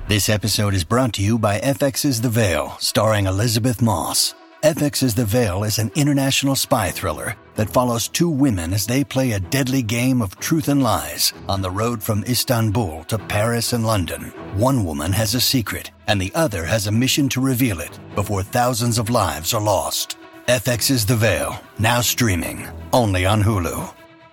This episode is brought to you by FX's The Veil, starring Elizabeth Moss. FX's The Veil is an international spy thriller that follows two women as they play a deadly game of truth and lies on the road from Istanbul to Paris and London. One woman has a secret, and the other has a mission to reveal it before thousands of lives are lost. FX's The Veil, now streaming, only on Hulu.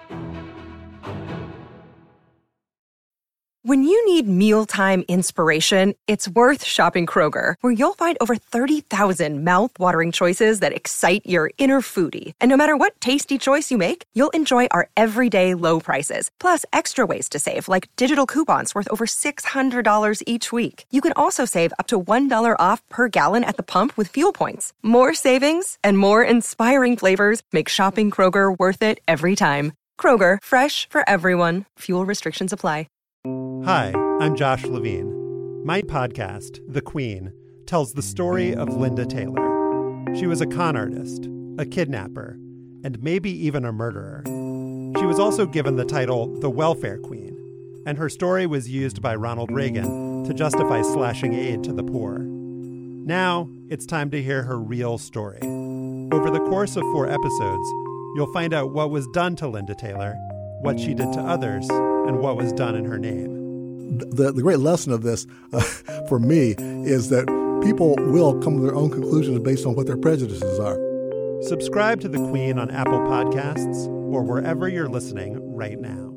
When you need mealtime inspiration, it's worth shopping Kroger, where you'll find over 30,000 mouth-watering choices that excite your inner foodie. And no matter what tasty choice you make, you'll enjoy our everyday low prices, plus extra ways to save, like digital coupons worth over $600 each week. You can also save up to $1 off per gallon at the pump with fuel points. More savings and more inspiring flavors make shopping Kroger worth it every time. Kroger, fresh for everyone. Fuel restrictions apply. Hi, I'm Josh Levine. My podcast, The Queen, tells the story of Linda Taylor. She was a con artist, a kidnapper, and maybe even a murderer. She was also given the title the Welfare Queen, and her story was used by Ronald Reagan to justify slashing aid to the poor. Now, it's time to hear her real story. Over the course of 4 episodes, you'll find out what was done to Linda Taylor, what she did to others, and what was done in her name. The great lesson of this for me is that people will come to their own conclusions based on what their prejudices are. Subscribe to The Queen on Apple Podcasts or wherever you're listening right now.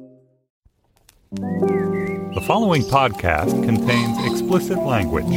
The following podcast contains explicit language.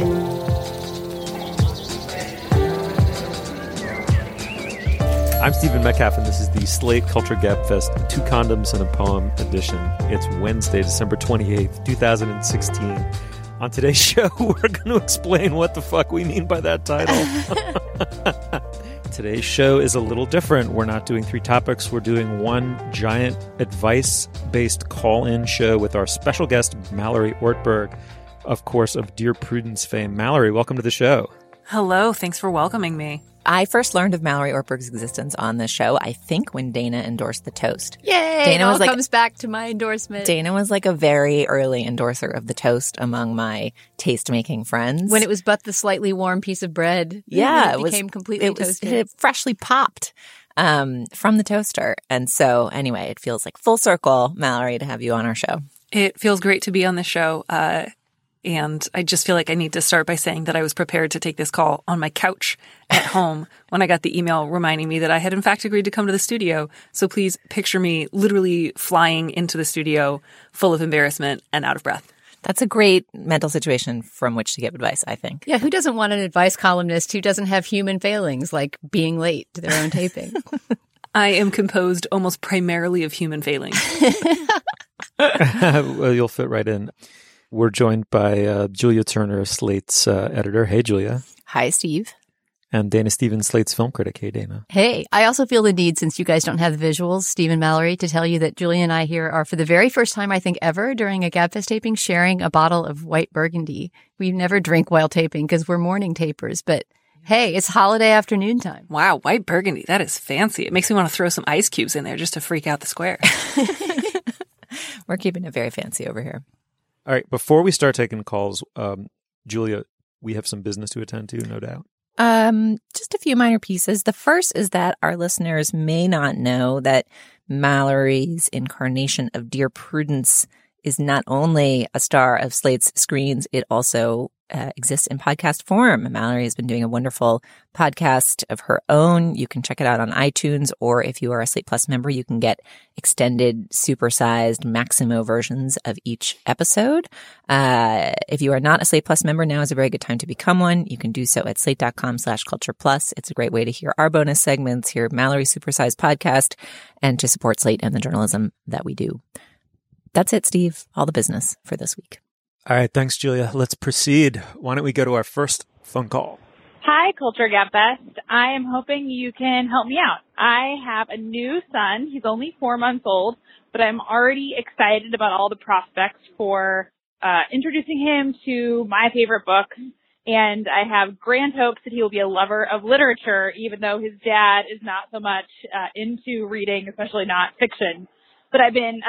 I'm Stephen Metcalf, and this is the Slate Culture Gabfest 2 Condoms and a Poem edition. It's Wednesday, December 28th, 2016. On today's show, we're going to explain what the fuck we mean by that title. Today's show is a little different. We're not doing 3 topics. We're doing one giant advice-based call-in show with our special guest, Mallory Ortberg, of course, of Dear Prudence fame. Mallory, welcome to the show. Hello. Thanks for welcoming me. I first learned of Mallory Ortberg's existence on this show, I think, when Dana endorsed the toast. Yay! Dana it all comes back to my endorsement. Dana was like a very early endorser of the toast among my taste-making friends. When it was but the slightly warm piece of bread. Yeah. It became completely toasted. It had freshly popped from the toaster. And so, anyway, it feels like full circle, Mallory, to have you on our show. It feels great to be on the show. And I just feel like I need to start by saying that I was prepared to take this call on my couch at home when I got the email reminding me that I had in fact agreed to come to the studio. So please picture me literally flying into the studio full of embarrassment and out of breath. That's a great mental situation from which to give advice, I think. Yeah, who doesn't want an advice columnist who doesn't have human failings like being late to their own taping? I am composed almost primarily of human failings. Well, you'll fit right in. We're joined by Julia Turner, Slate's editor. Hey, Julia. Hi, Steve. And Dana Stevens, Slate's film critic. Hey, Dana. Hey, I also feel the need, since you guys don't have the visuals, Steve and Mallory, to tell you that Julia and I here are, for the very first time, I think, ever during a Gabfest taping, sharing a bottle of white Burgundy. We never drink while taping because we're morning tapers, but hey, it's holiday afternoon time. Wow, white Burgundy. That is fancy. It makes me want to throw some ice cubes in there just to freak out the square. We're keeping it very fancy over here. All right, before we start taking calls, Julia, we have some business to attend to, no doubt. Just a few minor pieces. The first is that our listeners may not know that Mallory's incarnation of Dear Prudence is not only a star of Slate's screens, it also exists in podcast form. Mallory has been doing a wonderful podcast of her own. You can check it out on iTunes, or if you are a Slate Plus member, you can get extended, supersized Maximo versions of each episode. If you are not a Slate Plus member, now is a very good time to become one. You can do so at slate.com/culture plus. It's a great way to hear our bonus segments, hear Mallory's supersized podcast, and to support Slate and the journalism that we do. That's it, Steve. All the business for this week. All right, thanks, Julia. Let's proceed. Why don't we go to our first phone call? Hi, Culture Gabfest. I am hoping you can help me out. I have a new son. He's only 4 months old, but I'm already excited about all the prospects for introducing him to my favorite book. And I have grand hopes that he will be a lover of literature, even though his dad is not so much into reading, especially not fiction. But I've been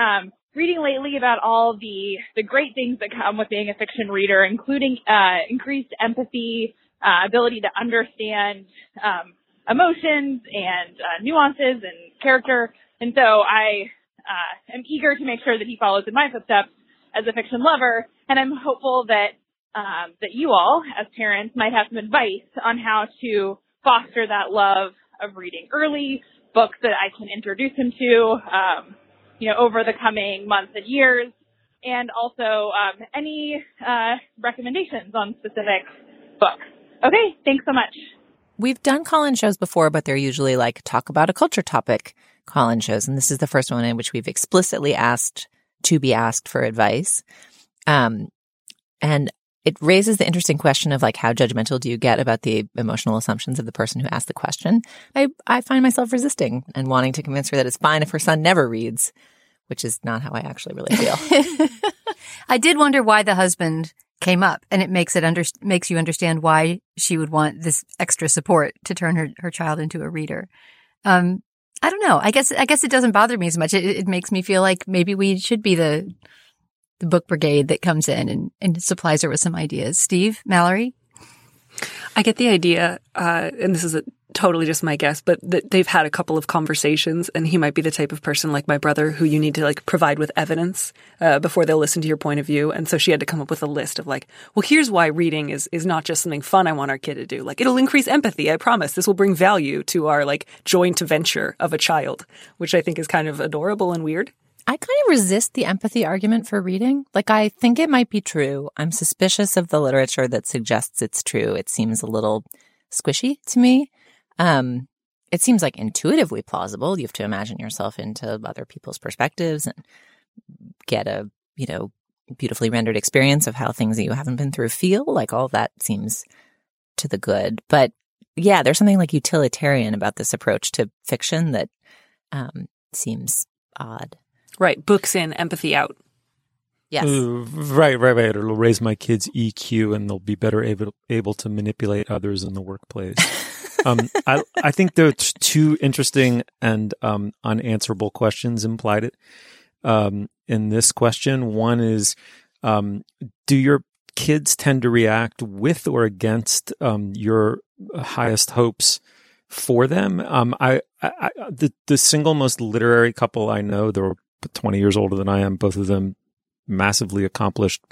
reading lately about all the great things that come with being a fiction reader, including increased empathy, ability to understand emotions and nuances and character. And so I am eager to make sure that he follows in my footsteps as a fiction lover. And I'm hopeful that that you all, as parents, might have some advice on how to foster that love of reading early, books that I can introduce him to, over the coming months and years, and also any recommendations on specific books. Okay, thanks so much. We've done call-in shows before, but they're usually like talk about a culture topic call-in shows. And this is the first one in which we've explicitly asked to be asked for advice. And it raises the interesting question of like, how judgmental do you get about the emotional assumptions of the person who asked the question? I find myself resisting and wanting to convince her that it's fine if her son never reads, which is not how I actually really feel. I did wonder why the husband came up, and it makes you understand why she would want this extra support to turn her child into a reader. I don't know. I guess it doesn't bother me as much. It makes me feel like maybe we should be the book brigade that comes in and supplies her with some ideas. Steve, Mallory? I get the idea, and this is totally just my guess, but that they've had a couple of conversations, and he might be the type of person like my brother who you need to like provide with evidence before they'll listen to your point of view. And so she had to come up with a list of like, well, here's why reading is not just something fun I want our kid to do. Like, it'll increase empathy. I promise. This will bring value to our like joint venture of a child, which I think is kind of adorable and weird. I kind of resist the empathy argument for reading. Like, I think it might be true. I'm suspicious of the literature that suggests it's true. It seems a little squishy to me. It seems like intuitively plausible. You have to imagine yourself into other people's perspectives and get a, beautifully rendered experience of how things that you haven't been through feel. Like, all that seems to the good. But yeah, there's something like utilitarian about this approach to fiction that seems odd. Right. Books in, empathy out. Yes. Right. It'll raise my kids' EQ and they'll be better able to manipulate others in the workplace. I think there's two interesting and unanswerable questions implied in this question. One is, do your kids tend to react with or against your highest hopes for them? The single most literary couple I know, they're 20 years older than I am, both of them massively accomplished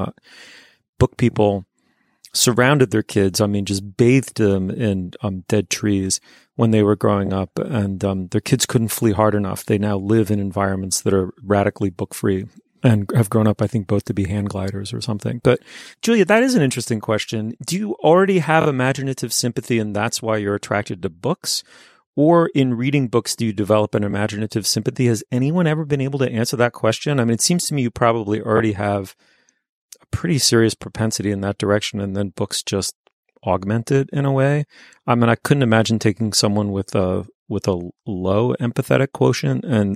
book people, surrounded their kids. I mean, just bathed them in dead trees when they were growing up, and their kids couldn't flee hard enough. They now live in environments that are radically book-free and have grown up, I think, both to be hand gliders or something. But Julia, that is an interesting question. Do you already have imaginative sympathy and that's why you're attracted to books? Or in reading books, do you develop an imaginative sympathy? Has anyone ever been able to answer that question? I mean, it seems to me you probably already have a pretty serious propensity in that direction, and then books just augment it in a way. I mean, I couldn't imagine taking someone with a low empathetic quotient and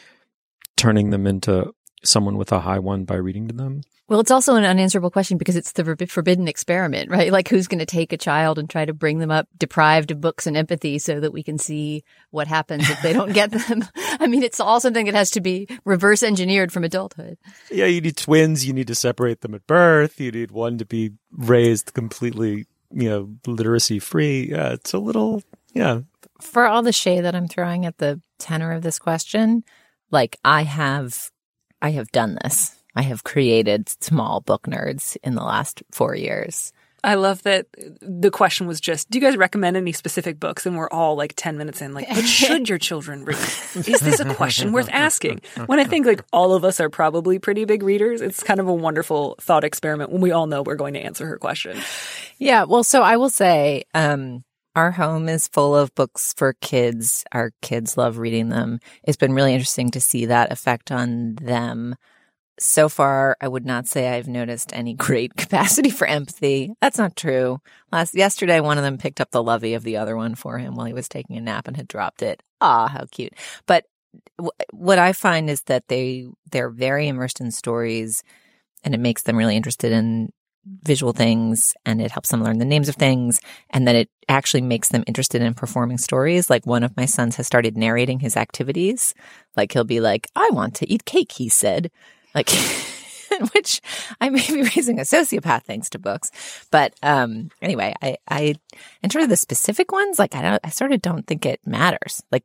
turning them into someone with a high one by reading to them. Well, it's also an unanswerable question because it's the forbidden experiment, right? Like, who's going to take a child and try to bring them up deprived of books and empathy so that we can see what happens if they don't get them? I mean, it's all something that has to be reverse engineered from adulthood. Yeah, you need twins. You need to separate them at birth. You need one to be raised completely, literacy free. Yeah, it's a little, yeah. For all the shade that I'm throwing at the tenor of this question, like, I have done this. I have created small book nerds in the last 4 years. I love that the question was just, do you guys recommend any specific books? And we're all like 10 minutes in, like, what should your children read? Is this a question worth asking? When I think like all of us are probably pretty big readers, it's kind of a wonderful thought experiment when we all know we're going to answer her question. Yeah, well, so I will say our home is full of books for kids. Our kids love reading them. It's been really interesting to see that effect on them. So far, I would not say I've noticed any great capacity for empathy. That's not true. Yesterday, one of them picked up the lovey of the other one for him while he was taking a nap and had dropped it. Ah, how cute. But what I find is that they're very immersed in stories, and it makes them really interested in visual things, and it helps them learn the names of things, and then it actually makes them interested in performing stories. Like one of my sons has started narrating his activities. Like he'll be like, "I want to eat cake," he said. Like, which I may be raising a sociopath thanks to books. But anyway, I in terms of the specific ones, like I sort of don't think it matters. Like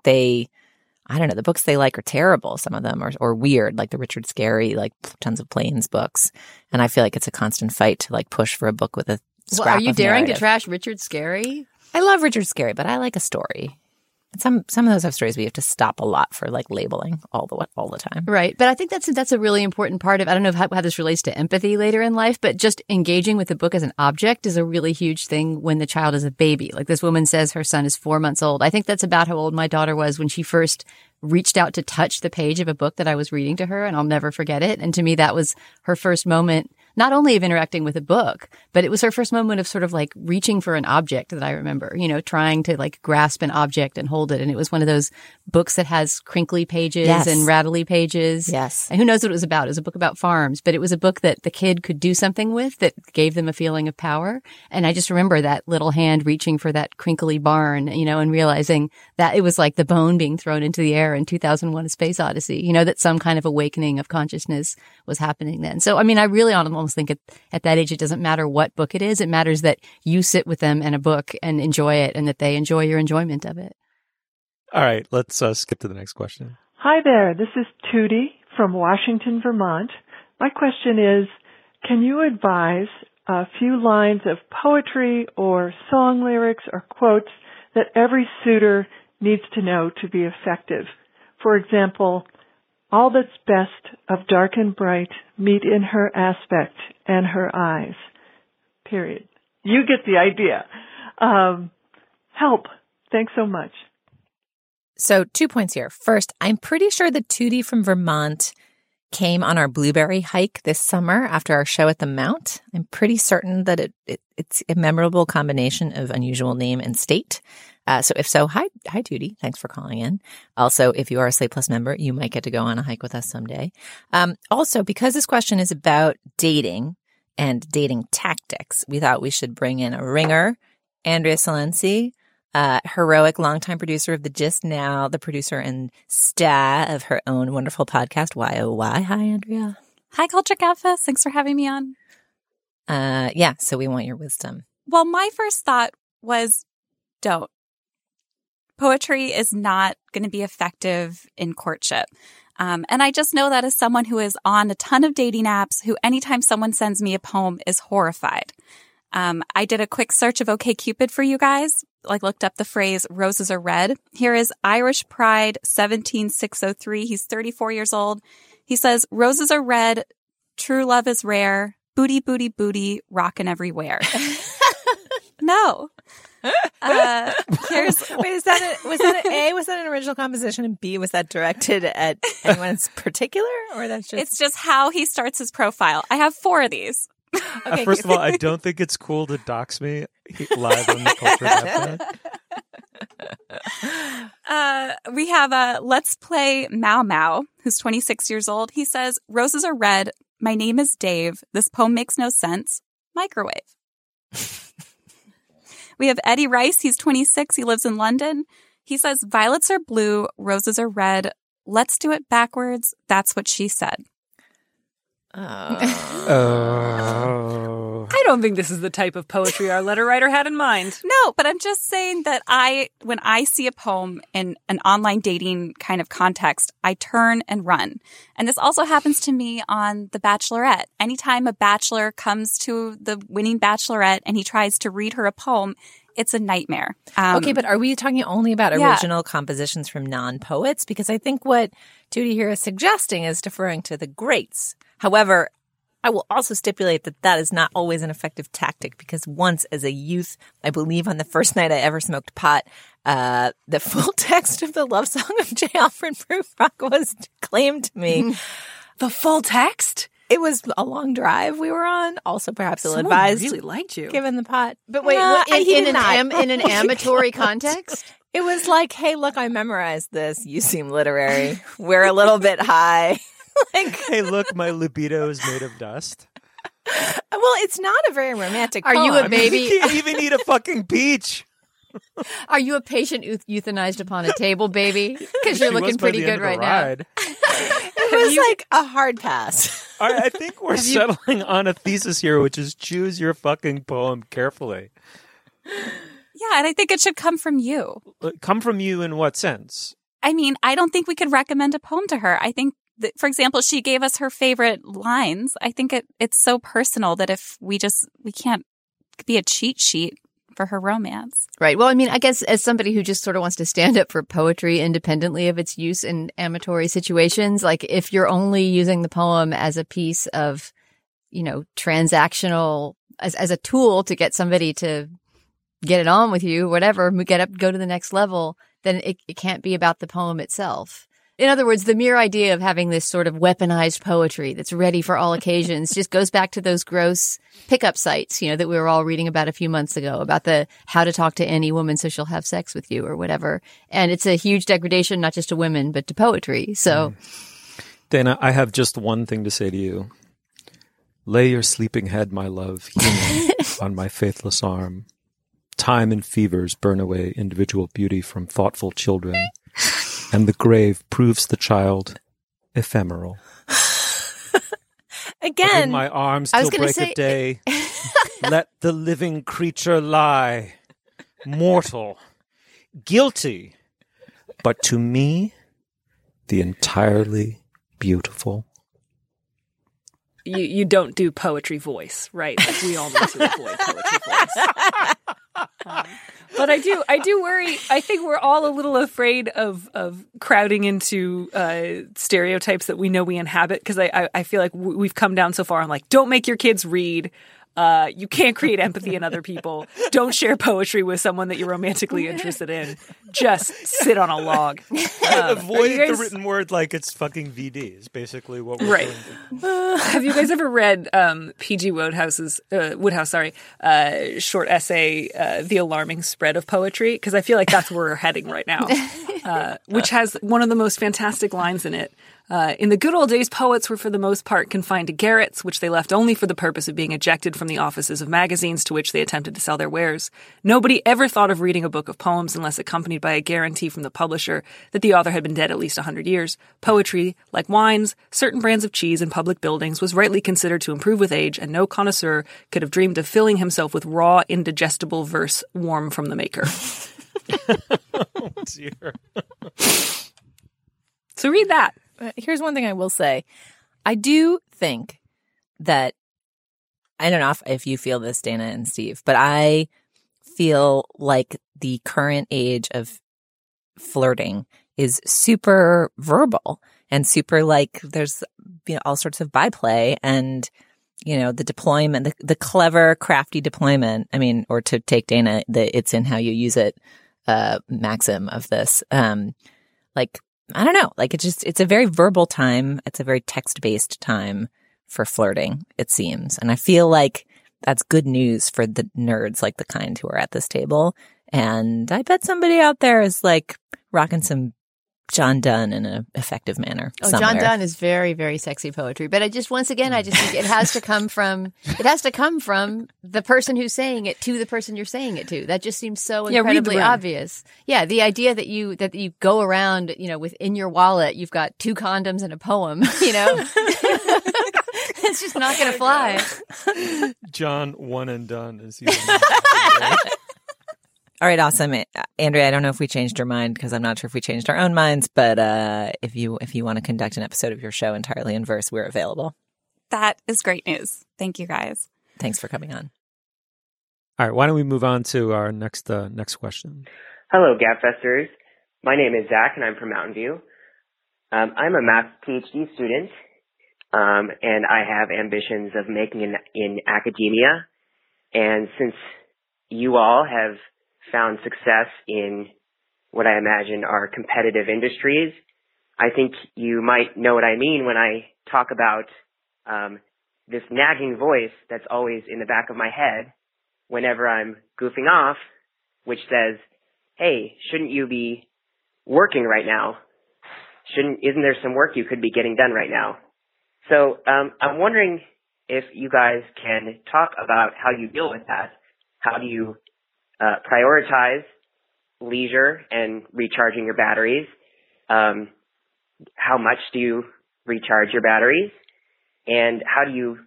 I don't know, the books they like are terrible. Some of them or weird, like the Richard Scarry, like tons of planes books. And I feel like it's a constant fight to like push for a book with a scrap Well, are you of daring narrative. to trash Richard Scarry? I love Richard Scarry, but I like a story. And some of those have stories where you have to stop a lot for like labeling all the time. Right. But I think that's a really important part of, I don't know how this relates to empathy later in life, but just engaging with the book as an object is a really huge thing when the child is a baby. Like this woman says her son is 4 months old. I think that's about how old my daughter was when she first reached out to touch the page of a book that I was reading to her, and I'll never forget it. And to me, that was her first moment, not only of interacting with a book, but it was her first moment of sort of like reaching for an object that I remember, you know, trying to like grasp an object and hold it. And it was one of those books that has crinkly pages and rattly pages. Yes. And who knows what it was about? It was a book about farms, but it was a book that the kid could do something with that gave them a feeling of power. And I just remember that little hand reaching for that crinkly barn, you know, and realizing that it was like the bone being thrown into the air in 2001: A Space Odyssey, you know, that some kind of awakening of consciousness was happening then. So, I mean, I really almost think at that age, it doesn't matter what book it is. It matters that you sit with them and a book and enjoy it, and that they enjoy your enjoyment of it. All right, let's skip to the next question. Hi there, this is Tootie from Washington, Vermont. My question is, can you advise a few lines of poetry or song lyrics or quotes that every suitor needs to know to be effective? For example, all that's best of dark and bright meet in her aspect and her eyes. Period. You get the idea. Help. Thanks so much. So 2 points here. First, I'm pretty sure that Tootie from Vermont came on our blueberry hike this summer after our show at the Mount. I'm pretty certain that it's a memorable combination of unusual name and state. So if so, hi Tootie. Thanks for calling in. Also, if you are a Slate Plus member, you might get to go on a hike with us someday. Also, because this question is about dating and dating tactics, we thought we should bring in a ringer, Andrea Silenzi, heroic longtime producer of The Gist, now the producer and star of her own wonderful podcast, YOY. Hi, Andrea. Hi, Culture Gabfest. Thanks for having me on. So we want your wisdom. Well, my first thought was don't. Poetry is not going to be effective in courtship. And I just know that as someone who is on a ton of dating apps, who anytime someone sends me a poem is horrified. I did a quick search of OkCupid for you guys, like looked up the phrase roses are red. Here is Irish Pride 17603. He's 34 years old. He says, roses are red, true love is rare, booty, booty, booty, rockin' everywhere. No. Was that an original composition, and B, was that directed at anyone in particular, or that's just? It's just how he starts his profile. I have 4 of these. Okay. First of all, I don't think it's cool to dox me live on the Culture Gabfest. We have Let's Play Mau Mau, who's 26 years old. He says, roses are red. My name is Dave. This poem makes no sense. Microwave. We have Eddie Rice. He's 26. He lives in London. He says, violets are blue. Roses are red. Let's do it backwards. That's what she said. I don't think this is the type of poetry our letter writer had in mind. No, but I'm just saying that when I see a poem in an online dating kind of context, I turn and run. And this also happens to me on The Bachelorette. Anytime a bachelor comes to the winning bachelorette and he tries to read her a poem, it's a nightmare. Okay, but are we talking only about original compositions from non-poets? Because I think what Tootie here is suggesting is deferring to the greats. However, I will also stipulate that that is not always an effective tactic, because once as a youth, I believe on the first night I ever smoked pot, the full text of the love song of J. Alfred Prufrock was claimed to me. The full text? It was a long drive we were on. Also, perhaps ill-advised. Someone really liked you. Given the pot. But wait, in an amatory context? It was like, hey, look, I memorized this. You seem literary. We're a little bit high. Hey, look, my libido is made of dust. Well, it's not a very romantic Are poem. you a baby? You can't even eat a fucking peach. Are you a patient euthanized upon a table, baby? Because you're looking pretty good right now. It was like a hard pass. All right, I think we're settling on a thesis here, which is choose your fucking poem carefully. Yeah, and I think it should come from you. Come from you in what sense? I mean, I don't think we could recommend a poem to her. I think that, for example, she gave us her favorite lines. I think it's so personal that if we can't be a cheat sheet for her romance. Right. Well, I mean, I guess as somebody who just sort of wants to stand up for poetry independently of its use in amatory situations, like if you're only using the poem as a piece of, transactional, as a tool to get somebody to get it on with you, whatever, go to the next level, then it can't be about the poem itself. In other words, the mere idea of having this sort of weaponized poetry that's ready for all occasions just goes back to those gross pickup sites, that we were all reading about a few months ago, about the how to talk to any woman so she'll have sex with you or whatever. And it's a huge degradation, not just to women, but to poetry. So, Dana, I have just one thing to say to you. Lay your sleeping head, my love, human, on my faithless arm. Time and fevers burn away individual beauty from thoughtful children. And the grave proves the child ephemeral. Again, in my arms till break of day, let the living creature lie, mortal, guilty, but to me, the entirely beautiful. You don't do poetry voice, right? Like we all need to avoid poetry voice. But I do worry. I think we're all a little afraid of crowding into stereotypes that we know we inhabit, because I feel like we've come down so far. I'm like, don't make your kids read. You can't create empathy in other people. Don't share poetry with someone that you're romantically interested in. Just sit on a log. Avoid the written word like it's fucking VD is basically what we're doing. Have you guys ever read P.G. Wodehouse, short essay, The Alarming Spread of Poetry? Because I feel like that's where we're heading right now, which has one of the most fantastic lines in it. In the good old days, poets were for the most part confined to garrets, which they left only for the purpose of being ejected from the offices of magazines to which they attempted to sell their wares. Nobody ever thought of reading a book of poems unless accompanied by a guarantee from the publisher that the author had been dead at least 100 years. Poetry, like wines, certain brands of cheese, and public buildings, was rightly considered to improve with age, and no connoisseur could have dreamed of filling himself with raw, indigestible verse warm from the maker. Oh, dear. So read that. Here's one thing I will say. I do think that, I don't know if you feel this, Dana and Steve, but I feel like the current age of flirting is super verbal and super like there's all sorts of byplay and the deployment, the clever, crafty deployment. I mean, or to take Dana, it's in how you use it maxim of this. I don't know. Like it's a very verbal time. It's a very text-based time for flirting, it seems. And I feel like that's good news for the nerds like the kind who are at this table. And I bet somebody out there is like rocking some John Donne in an effective manner. Oh, somewhere. John Donne is very, very sexy poetry. But I just think it has to come from the person who's saying it to the person you're saying it to. That just seems so incredibly obvious. Yeah, the idea that you go around, within your wallet, you've got 2 condoms and a poem, It's just not going to fly. John one and done is All right, awesome. Andrea, I don't know if we changed your mind because I'm not sure if we changed our own minds, but if you want to conduct an episode of your show entirely in verse, we're available. That is great news. Thank you, guys. Thanks for coming on. All right, why don't we move on to our next question? Hello, Gabfesters. My name is Zach, and I'm from Mountain View. I'm a math PhD student, and I have ambitions of making it in academia. And since you all have found success in what I imagine are competitive industries, I think you might know what I mean when I talk about this nagging voice that's always in the back of my head whenever I'm goofing off, which says, hey, shouldn't you be working right now? Isn't there some work you could be getting done right now? So I'm wondering if you guys can talk about how you deal with that. How do you prioritize leisure and recharging your batteries? How much do you recharge your batteries? And how do you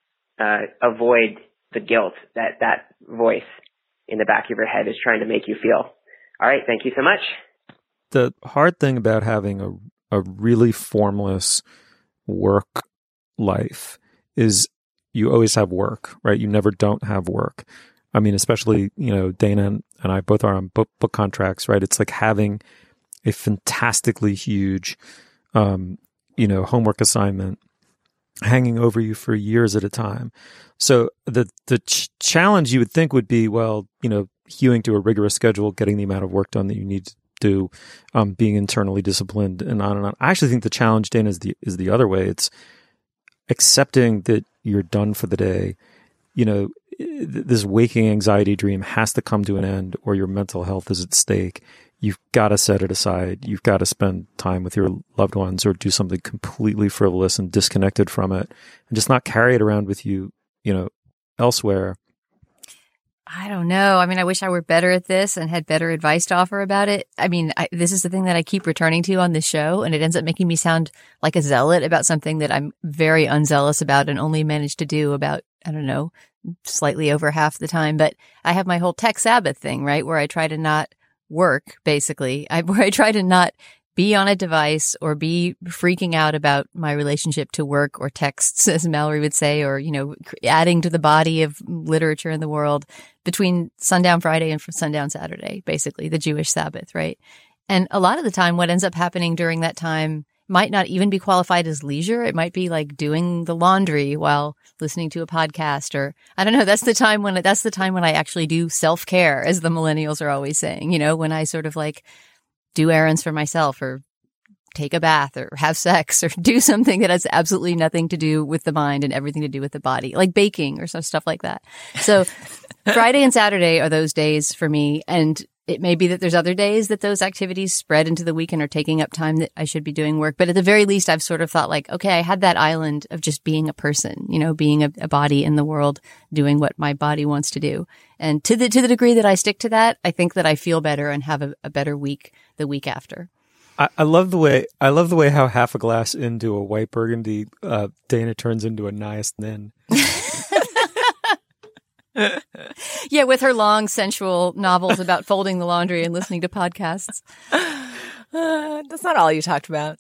avoid the guilt that voice in the back of your head is trying to make you feel? All right, thank you so much. The hard thing about having a really formless work life is you always have work, right? You never don't have work. I mean, especially, Dana and I both are on book contracts, right? It's like having a fantastically huge, homework assignment hanging over you for years at a time. So the challenge you would think would be, hewing to a rigorous schedule, getting the amount of work done that you need to do, being internally disciplined, and on and on. I actually think the challenge, Dana, is the other way. It's accepting that you're done for the day. This waking anxiety dream has to come to an end, or your mental health is at stake. You've got to set it aside. You've got to spend time with your loved ones, or do something completely frivolous and disconnected from it, and just not carry it around with you, elsewhere. I don't know. I mean, I wish I were better at this and had better advice to offer about it. I mean, this is the thing that I keep returning to on this show, and it ends up making me sound like a zealot about something that I'm very unzealous about and only managed to do about, I don't know, slightly over half the time. But I have my whole tech Sabbath thing, right, where I try to not work, basically. Where I try to not be on a device or be freaking out about my relationship to work or texts, as Mallory would say, or, adding to the body of literature in the world between sundown Friday and sundown Saturday, basically the Jewish Sabbath, right? And a lot of the time, what ends up happening during that time might not even be qualified as leisure. It might be like doing the laundry while listening to a podcast, or I don't know. That's the time when I actually do self-care, as the millennials are always saying, when I sort of like do errands for myself, or take a bath, or have sex, or do something that has absolutely nothing to do with the mind and everything to do with the body, like baking or some stuff like that. So Friday and Saturday are those days for me. And it may be that there's other days that those activities spread into the weekend or taking up time that I should be doing work. But at the very least, I've sort of thought like, okay, I had that island of just being a person, being a body in the world, doing what my body wants to do. And to the degree that I stick to that, I think that I feel better and have a better week the week after. I love the way how half a glass into a white burgundy, Dana turns into a nice nin. Yeah, with her long, sensual novels about folding the laundry and listening to podcasts. That's not all you talked about.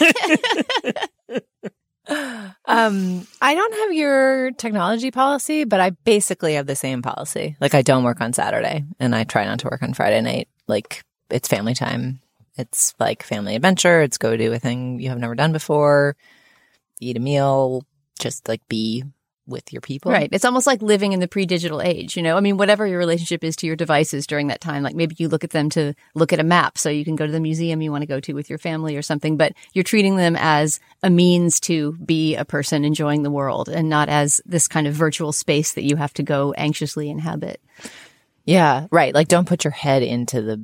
I don't have your technology policy, but I basically have the same policy. Like, I don't work on Saturday, and I try not to work on Friday night. Like, it's family time. It's like family adventure. It's go do a thing you have never done before. Eat a meal. Just like be with your people. Right. It's almost like living in the pre-digital age, I mean, whatever your relationship is to your devices during that time, like maybe you look at them to look at a map so you can go to the museum you want to go to with your family or something, but you're treating them as a means to be a person enjoying the world and not as this kind of virtual space that you have to go anxiously inhabit. Yeah, right. Like, don't put your head into the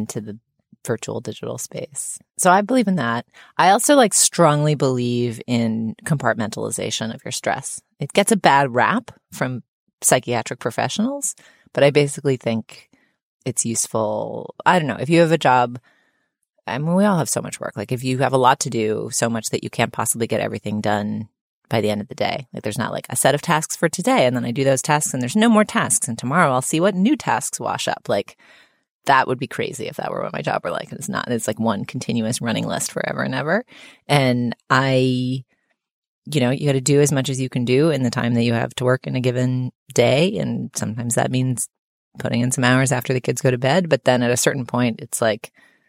virtual digital space. So I believe in that. I also strongly believe in compartmentalization of your stress. It gets a bad rap from psychiatric professionals, but I basically think it's useful. I don't know. If you have a job, I mean, we all have so much work. Like, if you have a lot to do, so much that you can't possibly get everything done by the end of the day. Like, there's not like a set of tasks for today, and then I do those tasks and there's no more tasks, and tomorrow I'll see what new tasks wash up. Like, that would be crazy if that were what my job were like. It's not. It's like one continuous running list forever and ever. And you got to do as much as you can do in the time that you have to work in a given day. And sometimes that means putting in some hours after the kids go to bed. But then at a certain point, it's like,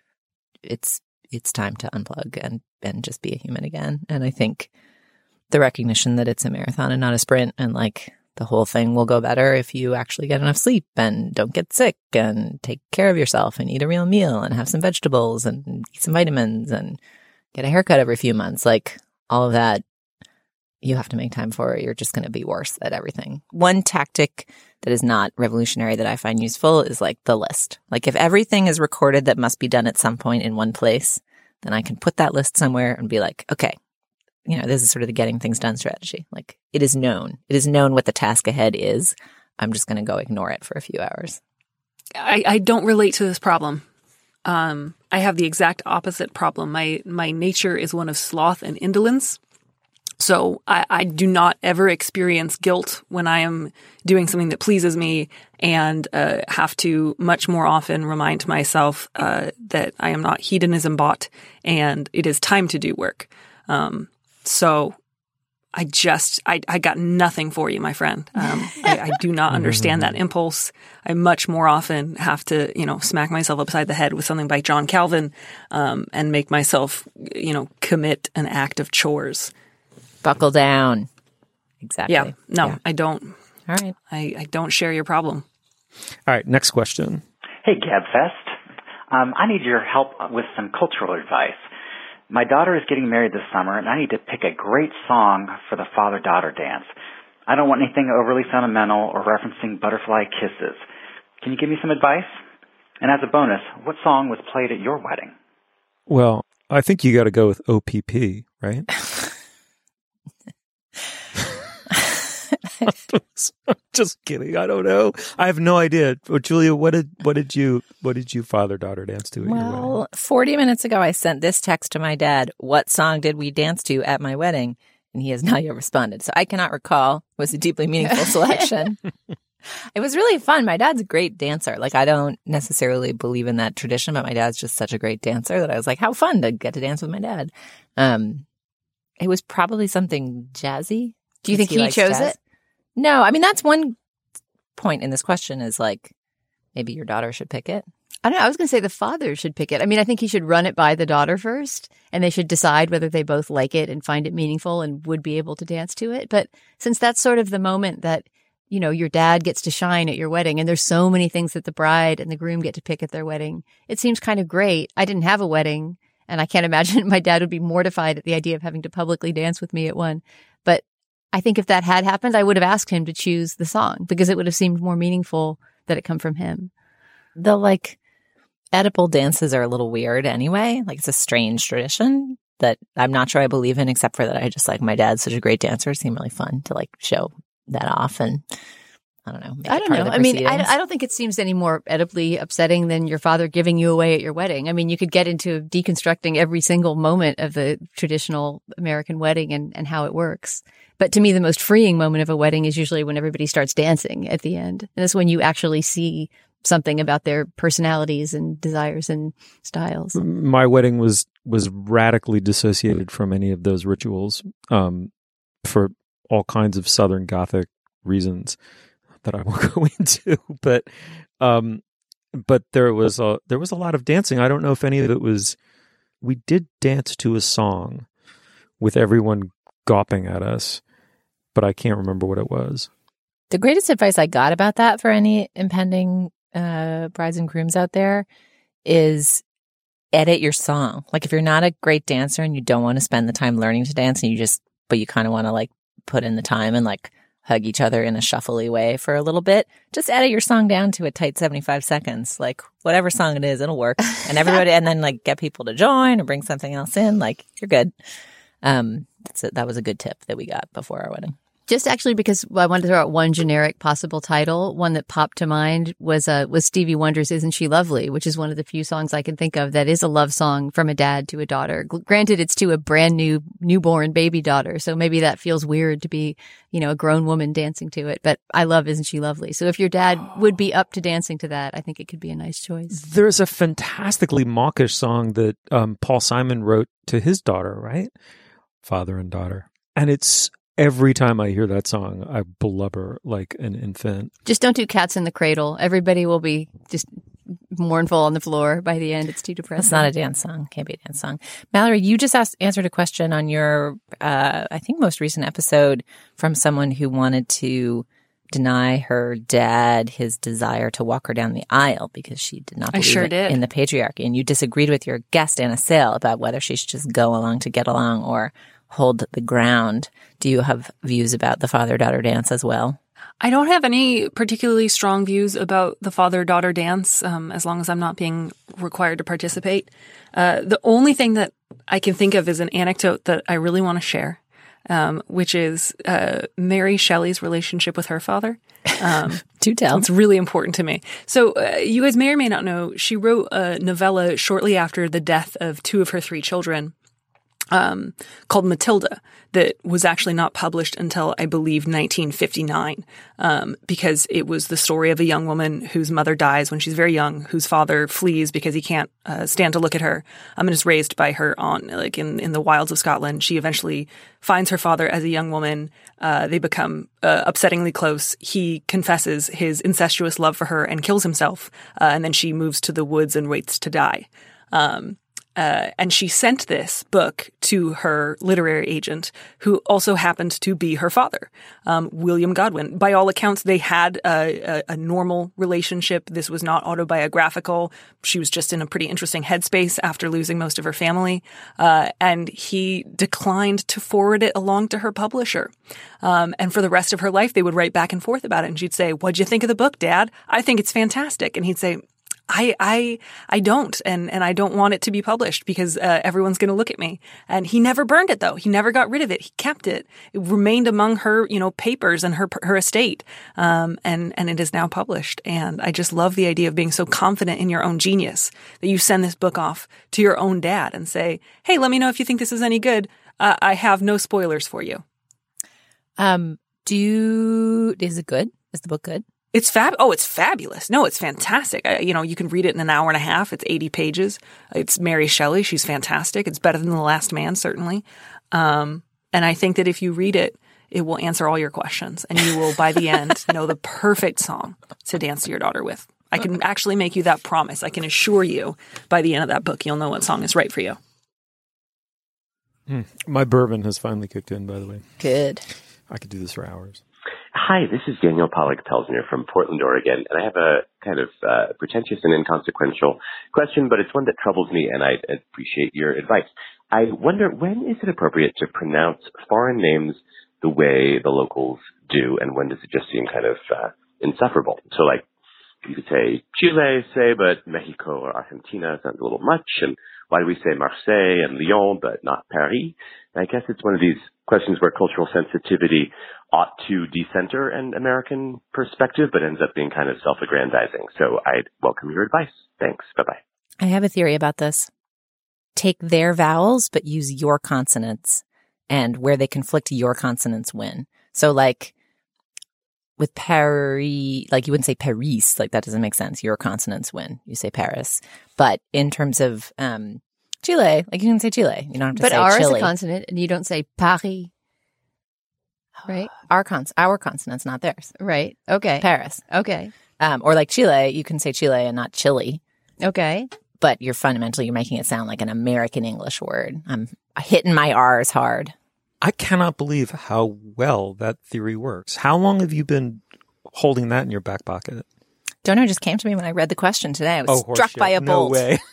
it's time to unplug and just be a human again. And I think the recognition that it's a marathon and not a sprint, and like, the whole thing will go better if you actually get enough sleep and don't get sick and take care of yourself and eat a real meal and have some vegetables and eat some vitamins and get a haircut every few months. Like, all of that, you have to make time for it. You're just going to be worse at everything. One tactic that is not revolutionary that I find useful is like the list. Like, if everything is recorded that must be done at some point in one place, then I can put that list somewhere and be like, okay, this is sort of the getting things done strategy. Like, it is known. It is known what the task ahead is. I'm just going to go ignore it for a few hours. I don't relate to this problem. I have the exact opposite problem. My nature is one of sloth and indolence. So I do not ever experience guilt when I am doing something that pleases me, and have to much more often remind myself that I am not hedonism bought and it is time to do work. So I got nothing for you, my friend. I do not understand that impulse. I much more often have to, smack myself upside the head with something by John Calvin, and make myself, commit an act of chores. Buckle down. Exactly. Yeah. No, Yeah. I don't. All right. I don't share your problem. All right, next question. Hey, GabFest. I need your help with some cultural advice. My daughter is getting married this summer, and I need to pick a great song for the father-daughter dance. I don't want anything overly sentimental or referencing butterfly kisses. Can you give me some advice? And as a bonus, what song was played at your wedding? Well, I think you got to go with OPP, right? Just kidding. I don't know. I have no idea. Julia, what did you father-daughter dance to at your wedding? Well, 40 minutes ago, I sent this text to my dad. What song did we dance to at my wedding? And he has not yet responded. So I cannot recall. It was a deeply meaningful selection. It was really fun. My dad's a great dancer. Like, I don't necessarily believe in that tradition, but my dad's just such a great dancer that I was like, how fun to get to dance with my dad. It was probably something jazzy. Do you think he chose it? No, I mean, that's one point in this question is like, maybe your daughter should pick it. I don't know. I was going to say the father should pick it. I mean, I think he should run it by the daughter first, and they should decide whether they both like it and find it meaningful and would be able to dance to it. But since that's sort of the moment that, your dad gets to shine at your wedding, and there's so many things that the bride and the groom get to pick at their wedding, it seems kind of great. I didn't have a wedding, and I can't imagine my dad would be mortified at the idea of having to publicly dance with me at one. But I think if that had happened, I would have asked him to choose the song because it would have seemed more meaningful that it come from him. The Oedipal dances are a little weird anyway. Like, it's a strange tradition that I'm not sure I believe in, except for that I just my dad's such a great dancer. It seemed really fun to show that off, and I don't know. I don't know. I mean, I don't think it seems any more edibly upsetting than your father giving you away at your wedding. I mean, you could get into deconstructing every single moment of the traditional American wedding and how it works. But to me, the most freeing moment of a wedding is usually when everybody starts dancing at the end. And that's when you actually see something about their personalities and desires and styles. My wedding was radically dissociated from any of those rituals, for all kinds of Southern Gothic reasons that I won't go into. But there was a lot of dancing. I don't know if any of it was. We did dance to a song with everyone gawping at us, but I can't remember what it was. The greatest advice I got about that for any impending brides and grooms out there is edit your song. Like, if you're not a great dancer and you don't want to spend the time learning to dance, and but you kind of want to put in the time and hug each other in a shuffly way for a little bit, just edit your song down to a tight 75 seconds. Whatever song it is, it'll work. And everybody, and then get people to join or bring something else in. You're good. That was a good tip that we got before our wedding. Just actually because I wanted to throw out one generic possible title. One that popped to mind was Stevie Wonder's Isn't She Lovely, which is one of the few songs I can think of that is a love song from a dad to a daughter. Granted, it's to a brand new newborn baby daughter, so maybe that feels weird to be, a grown woman dancing to it. But I love Isn't She Lovely. So if your dad would be up to dancing to that, I think it could be a nice choice. There's a fantastically mawkish song that Paul Simon wrote to his daughter, right? Father and daughter. And it's every time I hear that song, I blubber like an infant. Just don't do Cats in the Cradle. Everybody will be just mournful on the floor by the end. It's too depressing. It's not a dance song. Can't be a dance song. Mallory, you just answered a question on your, I think, most recent episode from someone who wanted to deny her dad his desire to walk her down the aisle because she did not believe in the patriarchy. And you disagreed with your guest, Anna Sale, about whether she should just go along to get along or hold the ground. Do you have views about the father-daughter dance as well? I don't have any particularly strong views about the father-daughter dance, as long as I'm not being required to participate. The only thing that I can think of is an anecdote that I really want to share, which is Mary Shelley's relationship with her father. Do tell. It's really important to me. So you guys may or may not know, she wrote a novella shortly after the death of 2 of her 3 children, called Matilda, that was actually not published until, I believe, 1959, because it was the story of a young woman whose mother dies when she's very young, whose father flees because he can't stand to look at her, and is raised by her aunt, like in the wilds of Scotland. She eventually finds her father as a young woman. They become upsettingly close. He confesses his incestuous love for her and kills himself, and then she moves to the woods and waits to die. And she sent this book to her literary agent, who also happened to be her father, William Godwin. By all accounts, they had a normal relationship. This was not autobiographical. She was just in a pretty interesting headspace after losing most of her family. And he declined to forward it along to her publisher. And for the rest of her life, they would write back and forth about it. And she'd say, "What'd you think of the book, Dad? I think it's fantastic." And he'd say, I don't, and I don't want it to be published because everyone's going to look at me. And he never burned it, though. He never got rid of it. He kept it. It remained among her, papers and her estate. And it is now published. And I just love the idea of being so confident in your own genius that you send this book off to your own dad and say, "Hey, let me know if you think this is any good. I have no spoilers for you." Is it good? Is the book good? It's it's fabulous. No, it's fantastic. You can read it in an hour and a half. It's 80 pages. It's Mary Shelley. She's fantastic. It's better than The Last Man, certainly. And I think that if you read it, it will answer all your questions, and you will, by the end, know the perfect song to dance to your daughter with. I can actually make you that promise. I can assure you, by the end of that book, you'll know what song is right for you. My bourbon has finally kicked in, by the way. Good. I could do this for hours. Hi, this is Daniel Pollock-Pelsner from Portland, Oregon, and I have a kind of pretentious and inconsequential question, but it's one that troubles me, and I'd appreciate your advice. I wonder, when is it appropriate to pronounce foreign names the way the locals do, and when does it just seem kind of insufferable? So, like, you could say Chile, say, but Mexico or Argentina sounds a little much, and why do we say Marseille and Lyon, but not Paris? And I guess it's one of these questions where cultural sensitivity ought to decenter an American perspective, but ends up being kind of self-aggrandizing. So I'd welcome your advice. Thanks. Bye-bye. I have a theory about this. Take their vowels, but use your consonants, and where they conflict, your consonants win. So like with Paris, like you wouldn't say Paris, like that doesn't make sense. Your consonants win. You say Paris. But in terms of Chile, like you can say Chile. You don't have to say Chile. But R is a consonant, and you don't say Paris. Right? Our consonant's not theirs. Right. Okay. Paris. Okay. Or like Chile, you can say Chile and not Chile. Okay. But you're making it sound like an American English word. I'm hitting my R's hard. I cannot believe how well that theory works. How long have you been holding that in your back pocket? Don't know. It just came to me when I read the question today. I was struck by a bolt. No way.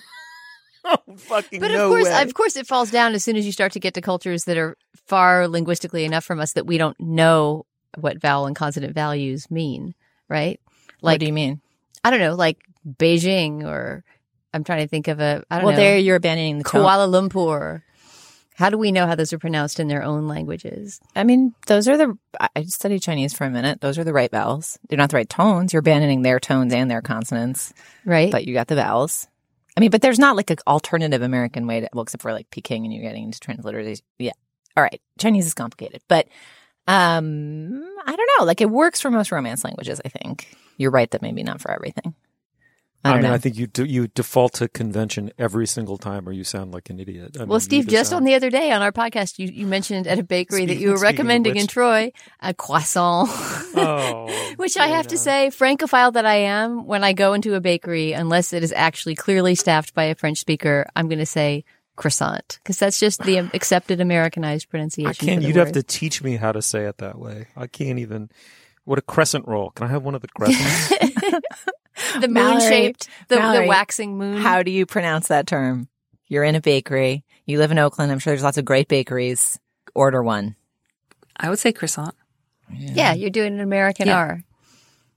But of course, it falls down as soon as you start to get to cultures that are far linguistically enough from us that we don't know what vowel and consonant values mean, right? Like, what do you mean? I don't know, like Beijing, or I'm trying to think of know. Well, there you're abandoning the Kuala Lumpur. How do we know how those are pronounced in their own languages? I mean, I studied Chinese for a minute. Those are the right vowels. They're not the right tones. You're abandoning their tones and their consonants. Right. But you got the vowels. I mean, but there's not like an alternative American way except for like Peking, and you're getting into transliteration. Yeah. All right. Chinese is complicated. But I don't know. Like it works for most Romance languages, I think. You're right that maybe not for everything. I don't know. I think you default to convention every single time, or you sound like an idiot. Well, Steve, just on the other day on our podcast, you mentioned at a bakery that you were recommending in Troy a croissant. Which I have to say, Francophile that I am, when I go into a bakery, unless it is actually clearly staffed by a French speaker, I'm going to say croissant, because that's just the accepted Americanized pronunciation. I can't. You'd have to teach me how to say it that way. I can't even. What a crescent roll! Can I have one of the crescents? The moon-shaped, the waxing moon. How do you pronounce that term? You're in a bakery. You live in Oakland. I'm sure there's lots of great bakeries. Order one. I would say croissant. Yeah, you're doing an American R.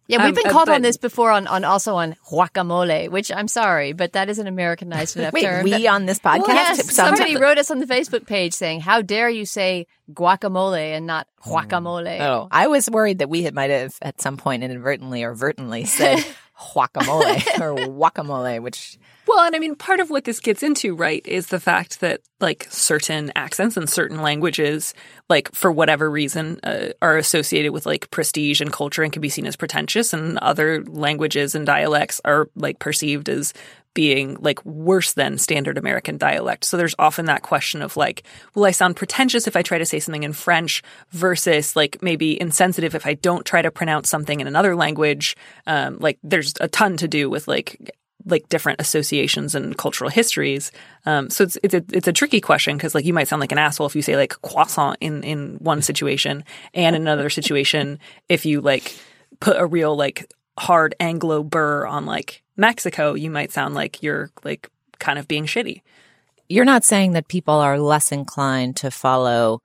Yeah, we've been called on this before on guacamole, which I'm sorry, but that is an Americanized enough term. We on this podcast? Well, yes, somebody wrote us on the Facebook page saying, how dare you say guacamole and not guacamole? Oh, I was worried that we might have at some point inadvertently or vertently said guacamole or guacamole, which... Well, and I mean, part of what this gets into, right, is the fact that, like, certain accents and certain languages, like, for whatever reason, are associated with, like, prestige and culture and can be seen as pretentious, and other languages and dialects are, like, perceived as being, like, worse than standard American dialect. So there's often that question of, like, will I sound pretentious if I try to say something in French versus, like, maybe insensitive if I don't try to pronounce something in another language? Like, there's a ton to do with, like different associations and cultural histories. So it's a tricky question because, like, you might sound like an asshole if you say, like, croissant in one situation, and in another situation if you, like, put a real, like, hard Anglo burr on, like, Mexico, you might sound like you're, like, kind of being shitty. You're not saying that people are less inclined to follow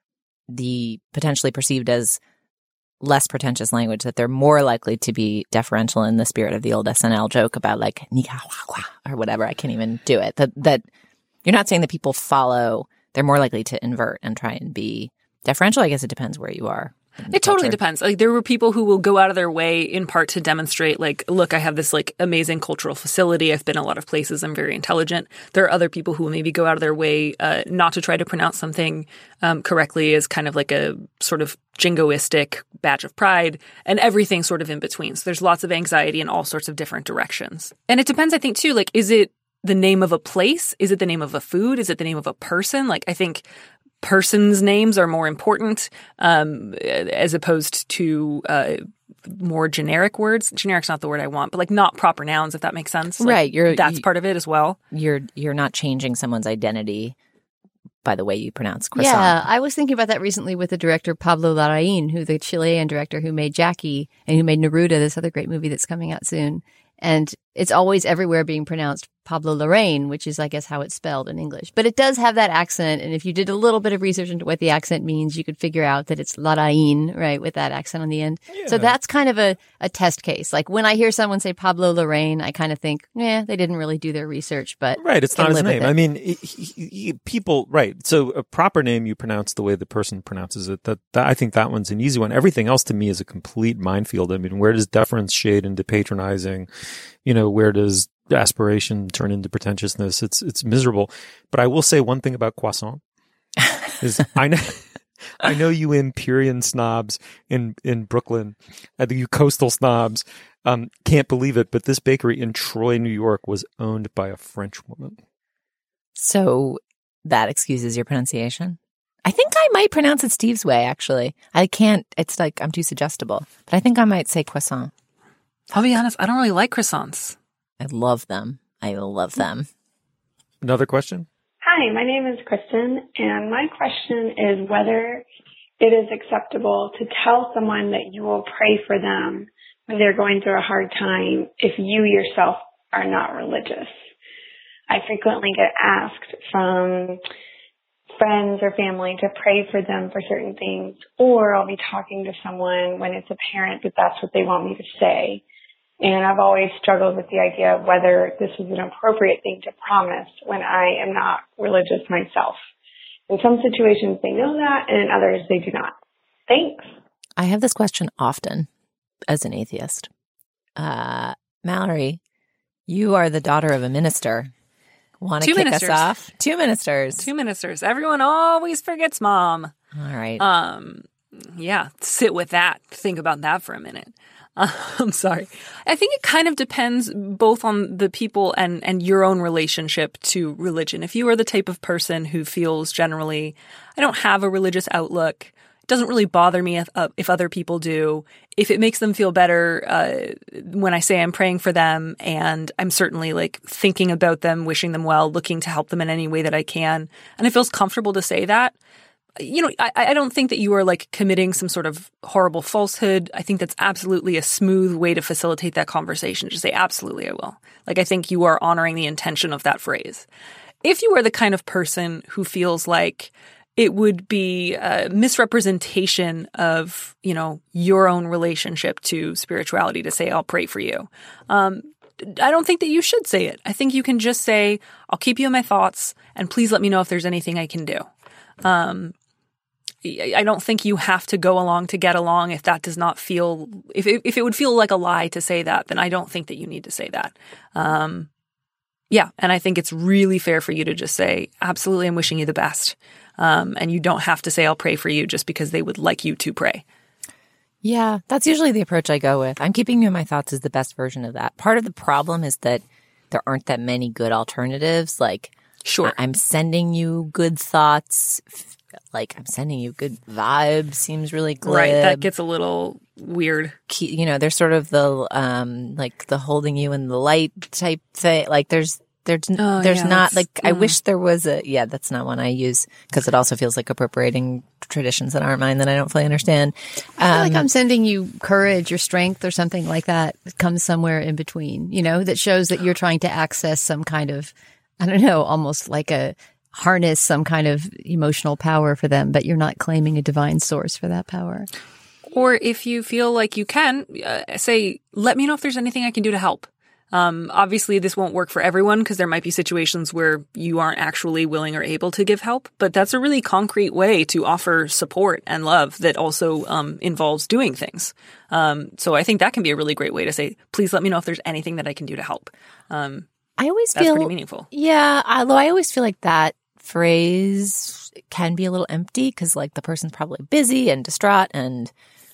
the potentially perceived as less pretentious language, that they're more likely to be deferential in the spirit of the old SNL joke about, like, or whatever. I can't even do it. That you're not saying that people they're more likely to invert and try and be deferential. I guess it depends where you are. It totally depends. Like, there were people who will go out of their way in part to demonstrate, like, look, I have this, like, amazing cultural facility. I've been a lot of places. I'm very intelligent. There are other people who will maybe go out of their way not to try to pronounce something correctly as kind of like a sort of jingoistic badge of pride, and everything sort of in between. So there's lots of anxiety in all sorts of different directions. And it depends, I think, too, like, is it the name of a place? Is it the name of a food? Is it the name of a person? Like, I think persons' names are more important as opposed to more generic words. Generic's not the word I want, but, like, not proper nouns, if that makes sense. Like, right. That's part of it as well. You're not changing someone's identity by the way you pronounce croissant. Yeah, I was thinking about that recently with the director Pablo Larraín, the Chilean director who made Jackie and who made Neruda, this other great movie that's coming out soon. And it's always everywhere being pronounced Pablo Larraín, which is, I guess, how it's spelled in English. But it does have that accent. And if you did a little bit of research into what the accent means, you could figure out that it's Larraín, right, with that accent on the end. Yeah. So that's kind of a test case. Like, when I hear someone say Pablo Larraín, I kind of think, they didn't really do their research, but right, it's not his name. I mean, people, right. So a proper name you pronounce the way the person pronounces it. That I think that one's an easy one. Everything else to me is a complete minefield. I mean, where does deference shade into patronizing? You know, where does aspiration turn into pretentiousness? It's miserable. But I will say one thing about croissant is I know you Empyrean snobs in Brooklyn, you coastal snobs, can't believe it, but this bakery in Troy, New York was owned by a French woman. So that excuses your pronunciation? I think I might pronounce it Steve's way, actually. I can't, it's like I'm too suggestible. But I think I might say croissant. I'll be honest, I don't really like croissants. I love them. Another question? Hi, my name is Kristen, and my question is whether it is acceptable to tell someone that you will pray for them when they're going through a hard time if you yourself are not religious. I frequently get asked from friends or family to pray for them for certain things, or I'll be talking to someone when it's apparent that that's what they want me to say. And I've always struggled with the idea of whether this is an appropriate thing to promise when I am not religious myself. In some situations they know that, and in others they do not. Thanks. I have this question often as an atheist. Mallory, you are the daughter of a minister. Want to kick us off? Two ministers. Everyone always forgets mom. All right. Yeah, sit with that. Think about that for a minute. I'm sorry. I think it kind of depends both on the people and your own relationship to religion. If you are the type of person who feels generally, I don't have a religious outlook, it doesn't really bother me if other people do. If it makes them feel better when I say I'm praying for them, and I'm certainly, like, thinking about them, wishing them well, looking to help them in any way that I can, and it feels comfortable to say that, you know, I don't think that you are, like, committing some sort of horrible falsehood. I think that's absolutely a smooth way to facilitate that conversation. Just say, absolutely, I will. Like, I think you are honoring the intention of that phrase. If you are the kind of person who feels like it would be a misrepresentation of, you know, your own relationship to spirituality to say, I'll pray for you. I don't think that you should say it. I think you can just say, I'll keep you in my thoughts and please let me know if there's anything I can do. I don't think you have to go along to get along if that does not feel, if it would feel like a lie to say that, then I don't think that you need to say that. Yeah. And I think it's really fair for you to just say, absolutely, I'm wishing you the best. And you don't have to say, I'll pray for you just because they would like you to pray. Yeah, that's usually the approach I go with. I'm keeping you in my thoughts is the best version of that. Part of the problem is that there aren't that many good alternatives. Like, sure, I'm sending you good thoughts. Like, I'm sending you good vibes. Seems really glib. Right, that gets a little weird. You know, there's sort of the like the holding you in the light type thing. Like, there's not like I wish there was that's not one I use because it also feels like appropriating traditions that aren't mine that I don't fully understand. I feel like I'm sending you courage or strength or something like that. It comes somewhere in between, you know, that shows that you're trying to access some kind of, I don't know, almost like a harness some kind of emotional power for them, but you're not claiming a divine source for that power. Or if you feel like you can, say, let me know if there's anything I can do to help. Obviously this won't work for everyone because there might be situations where you aren't actually willing or able to give help, but that's a really concrete way to offer support and love that also involves doing things. So I think that can be a really great way to say, please let me know if there's anything that I can do to help. I always that's feel pretty meaningful. Yeah, although I always feel like that phrase can be a little empty because like the person's probably busy and distraught and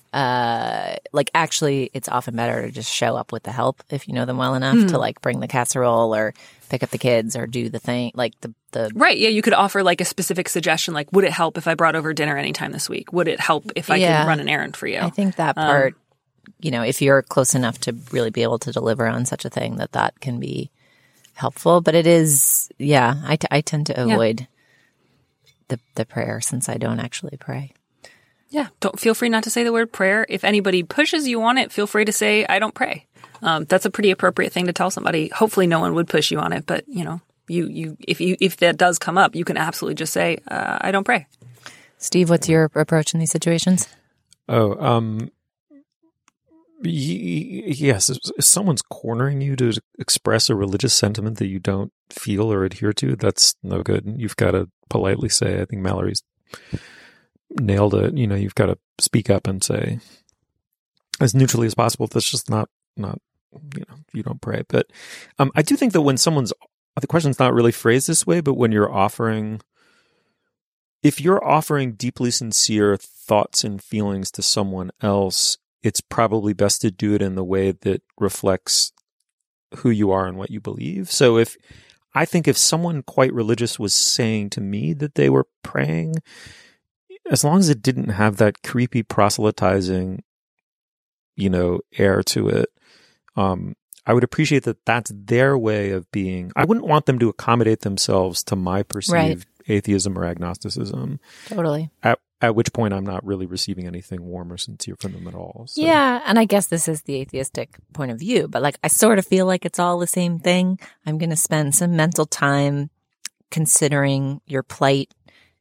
like actually it's often better to just show up with the help if you know them well enough to like bring the casserole or pick up the kids or do the thing like the right. Yeah. You could offer like a specific suggestion. Like, would it help if I brought over dinner anytime this week? Would it help if I could run an errand for you? I think that part, you know, if you're close enough to really be able to deliver on such a thing that can be helpful, but it is, I tend to avoid the prayer since I don't actually pray. Yeah. Don't feel free not to say the word prayer. If anybody pushes you on it, feel free to say, I don't pray. That's a pretty appropriate thing to tell somebody. Hopefully no one would push you on it, but you know, if that does come up, you can absolutely just say, I don't pray. Steve, what's your approach in these situations? Yes. If someone's cornering you to express a religious sentiment that you don't feel or adhere to, that's no good. You've got to politely say, I think Mallory's nailed it. You know, you've got to speak up and say as neutrally as possible, that's just not, you know, you don't pray. But I do think that when the question's not really phrased this way, but when if you're offering deeply sincere thoughts and feelings to someone else, it's probably best to do it in the way that reflects who you are and what you believe. So if someone quite religious was saying to me that they were praying, as long as it didn't have that creepy proselytizing, you know, air to it, I would appreciate that that's their way of being. I wouldn't want them to accommodate themselves to my perceived atheism or agnosticism. Totally. At which point I'm not really receiving anything warm or sincere from them at all. So. Yeah, and I guess this is the atheistic point of view, but like I sort of feel like it's all the same thing. I'm going to spend some mental time considering your plight,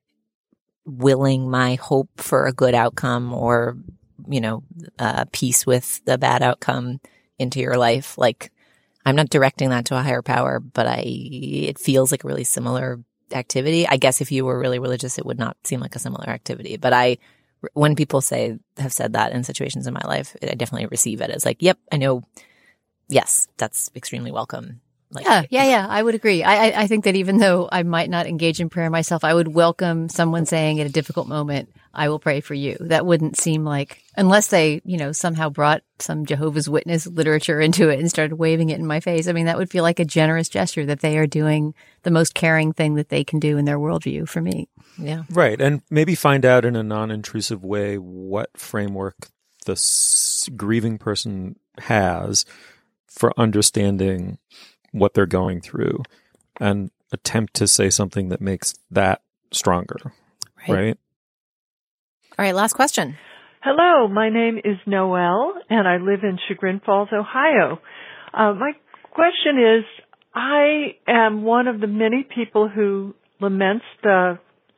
willing my hope for a good outcome or, you know, peace with the bad outcome into your life. Like I'm not directing that to a higher power, but it feels like a really similar activity. I guess if you were really religious, it would not seem like a similar activity. But when people have said that in situations in my life, I definitely receive it as like, yep, I know. Yes, that's extremely welcome. Like, yeah, I would agree. I think that even though I might not engage in prayer myself, I would welcome someone saying at a difficult moment, I will pray for you. That wouldn't seem like, unless they, you know, somehow brought some Jehovah's Witness literature into it and started waving it in my face. I mean, that would feel like a generous gesture that they are doing the most caring thing that they can do in their worldview for me. Yeah. Right. And maybe find out in a non-intrusive way what framework the grieving person has for understanding what they're going through and attempt to say something that makes that stronger. Right? All right. Last question. Hello, my name is Noelle, and I live in Chagrin Falls, Ohio. My question is, I am one of the many people who laments the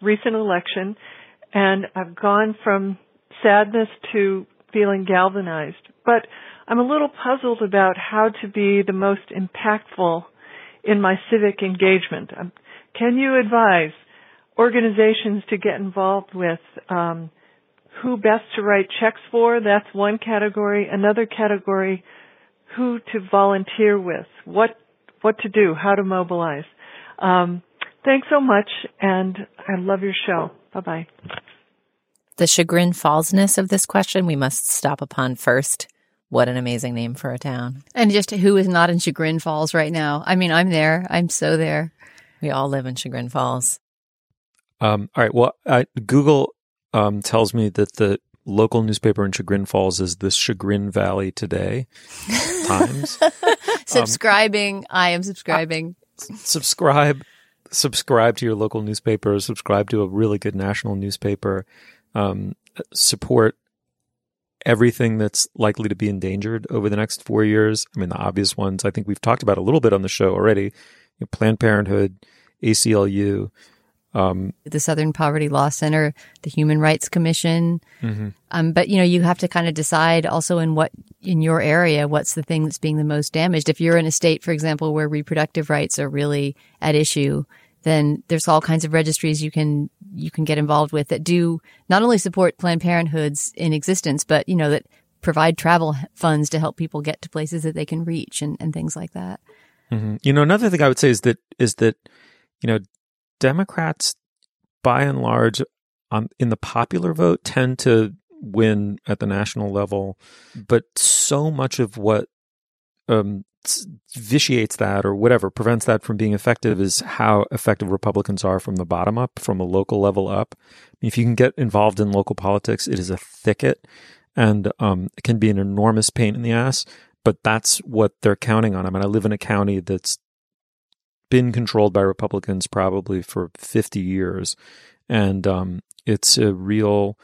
recent election, and I've gone from sadness to feeling galvanized. But I'm a little puzzled about how to be the most impactful in my civic engagement. Can you advise organizations to get involved with? Who best to write checks for? That's one category. Another category, who to volunteer with, what to do, how to mobilize. Thanks so much, and I love your show. Bye-bye. The Chagrin Fallsness of this question we must stop upon first. What an amazing name for a town. And just who is not in Chagrin Falls right now? I mean, I'm there. I'm so there. We all live in Chagrin Falls. All right. Well, Google tells me that the local newspaper in Chagrin Falls is the Chagrin Valley Today Times. Subscribing. I am subscribing. Subscribe to your local newspaper. Subscribe to a really good national newspaper. Support everything that's likely to be endangered over the next 4 years. I mean, the obvious ones I think we've talked about a little bit on the show already. Planned Parenthood, ACLU, the Southern Poverty Law Center, the Human Rights Commission. Mm-hmm. But, you have to kind of decide also in your area, what's the thing that's being the most damaged. If you're in a state, for example, where reproductive rights are really at issue, then there's all kinds of registries you can get involved with that do not only support Planned Parenthoods in existence, but, that provide travel funds to help people get to places that they can reach and things like that. Mm-hmm. Another thing I would say is that Democrats, by and large, in the popular vote, tend to win at the national level, but so much of what vitiates that or whatever prevents that from being effective is how effective Republicans are from the bottom up, from a local level up. If you can get involved in local politics, it is a thicket, and it can be an enormous pain in the ass. But that's what they're counting on. I mean, I live in a county that's been controlled by Republicans probably for 50 years. And it's a real,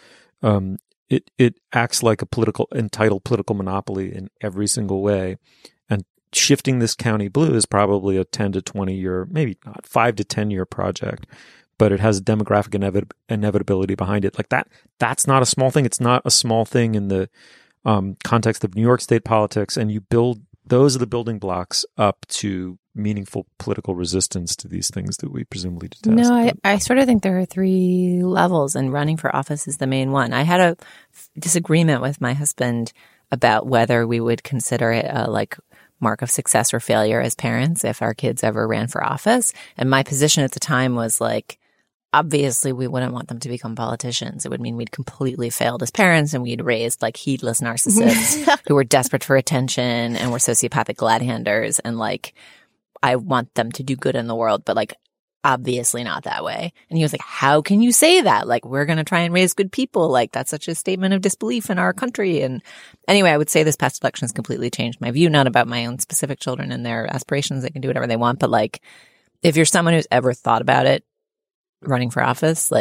it acts like a entitled political monopoly in every single way. And shifting this county blue is probably a 10 to 20 year, maybe not 5 to 10 year project, but it has demographic inevitability behind it. Like that's not a small thing. It's not a small thing in the context of New York state politics. And those are the building blocks up to meaningful political resistance to these things that we presumably detest. No, I sort of think there are 3 levels, and running for office is the main one. I had a disagreement with my husband about whether we would consider it a mark of success or failure as parents if our kids ever ran for office. And my position at the time was obviously we wouldn't want them to become politicians. It would mean we'd completely failed as parents, and we'd raised heedless narcissists who were desperate for attention and were sociopathic glad-handers. And I want them to do good in the world, but obviously not that way. And he was like, how can you say that? We're going to try and raise good people. That's such a statement of disbelief in our country. And anyway, I would say this past election has completely changed my view, not about my own specific children and their aspirations. They can do whatever they want. But if you're someone who's ever thought about it, running for office,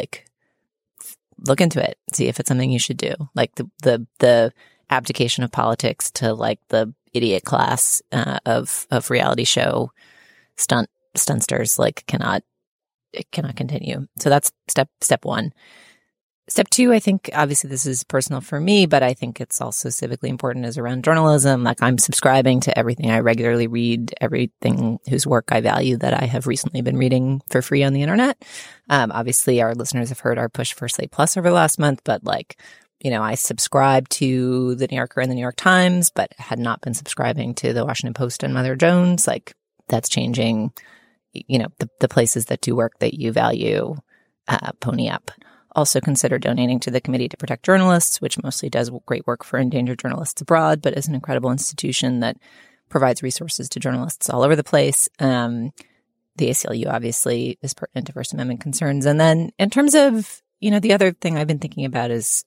look into it, see if it's something you should do. The abdication of politics to the idiot class of reality show stuntsters cannot continue. So that's step 1. Step 2, I think obviously this is personal for me, but I think it's also civically important, is around journalism. I'm subscribing to everything I regularly read, everything whose work I value that I have recently been reading for free on the internet. Obviously our listeners have heard our push for Slate Plus over the last month, but I subscribe to the New Yorker and the New York Times, but had not been subscribing to the Washington Post and Mother Jones. That's changing. The places that do work that you value, pony up. Also consider donating to the Committee to Protect Journalists, which mostly does great work for endangered journalists abroad, but is an incredible institution that provides resources to journalists all over the place. The ACLU obviously is pertinent to First Amendment concerns. And then in terms of, the other thing I've been thinking about is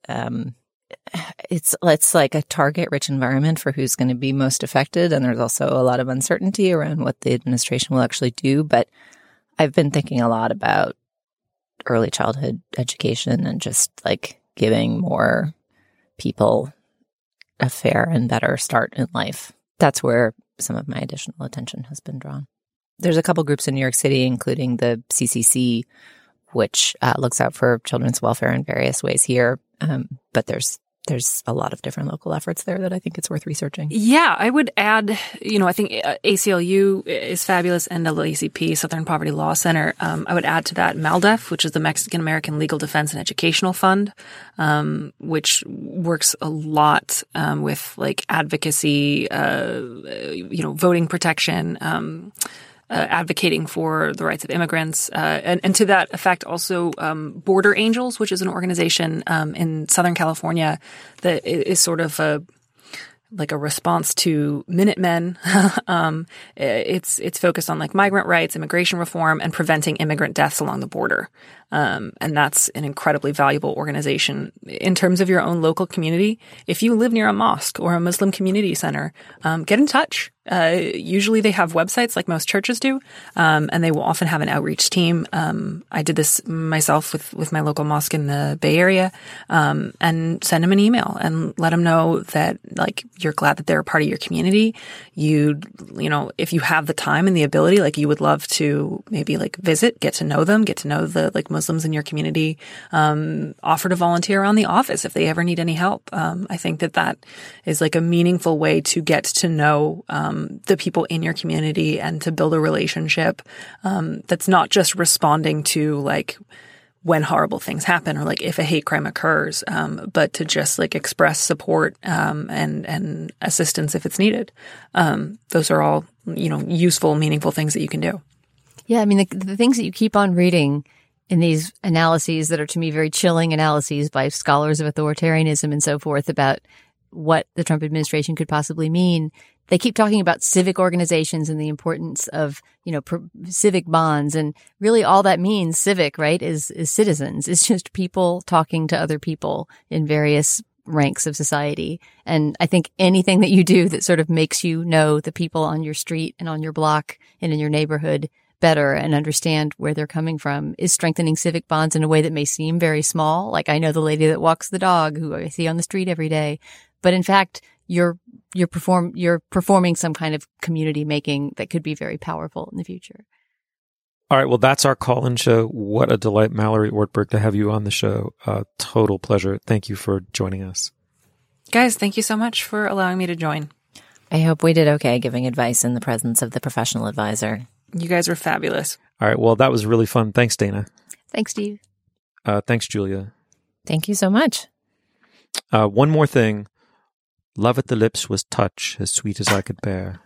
it's a target-rich environment for who's going to be most affected. And there's also a lot of uncertainty around what the administration will actually do. But I've been thinking a lot about early childhood education and just giving more people a fair and better start in life. That's where some of my additional attention has been drawn. There's a couple groups in New York City, including the CCC, which looks out for children's welfare in various ways here. But there's a lot of different local efforts there that I think it's worth researching. Yeah, I would add, I think ACLU is fabulous, NAACP, Southern Poverty Law Center. I would add to that MALDEF, which is the Mexican American Legal Defense and Educational Fund, which works a lot with like advocacy, voting protection, advocating for the rights of immigrants. And to that effect, also Border Angels, which is an organization in Southern California that is sort of a response to Minutemen. It's focused on like migrant rights, immigration reform, and preventing immigrant deaths along the border. And that's an incredibly valuable organization in terms of your own local community. If you live near a mosque or a Muslim community center, get in touch. Usually they have websites like most churches do, and they will often have an outreach team. I did this myself with my local mosque in the Bay Area, and send them an email and let them know that like you're glad that they're a part of your community. If you have the time and the ability, like you would love to maybe like visit, get to know them, get to know the like Muslims in your community, offer to volunteer around the office if they ever need any help. I think that is like a meaningful way to get to know the people in your community and to build a relationship that's not just responding to like when horrible things happen or like if a hate crime occurs, but to just like express support and assistance if it's needed. Those are all, useful, meaningful things that you can do. Yeah, I mean, the things that you keep on reading in these analyses that are to me very chilling analyses by scholars of authoritarianism and so forth about what the Trump administration could possibly mean. They keep talking about civic organizations and the importance of, civic bonds. And really all that means, civic, right, is citizens. It's just people talking to other people in various ranks of society. And I think anything that you do that sort of makes you know the people on your street and on your block and in your neighborhood better and understand where they're coming from is strengthening civic bonds in a way that may seem very small. Like I know the lady that walks the dog who I see on the street every day. But in fact, you're performing some kind of community making that could be very powerful in the future. All right. Well, that's our call-in show. What a delight, Mallory Ortberg, to have you on the show. Total pleasure. Thank you for joining us. Guys, thank you so much for allowing me to join. I hope we did okay giving advice in the presence of the professional advisor. You guys were fabulous. All right. Well, that was really fun. Thanks, Dana. Thanks, Steve. Thanks, Julia. Thank you so much. One more thing. Love at the lips was touch as sweet as I could bear.